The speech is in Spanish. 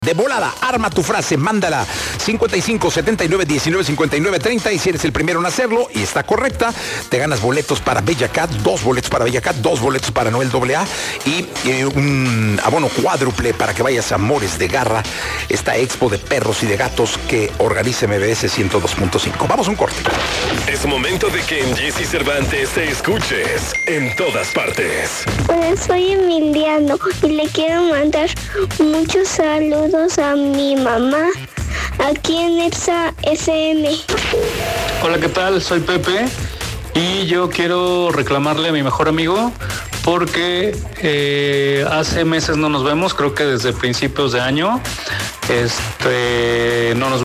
De volada, arma tu frase, mándala 55 79 19 59 30 y si eres el primero en hacerlo y está correcta, te ganas boletos para Bella Cat, 2 boletos para Bella Cat, 2 boletos para Noel AA y un abono cuádruple para que vayas a Amores de Garra, esta expo de perros y de gatos que organiza MBS 102.5. Vamos a un corte. Es momento de que en Jessy Cervantes te escuches en todas partes. Hola, soy Emiliano y le quiero mandar muchos saludos a mi mamá aquí en EXA FM. Hola, ¿qué tal? Soy Pepe y yo quiero reclamarle a mi mejor amigo porque hace meses no nos vemos, creo que desde principios de año no nos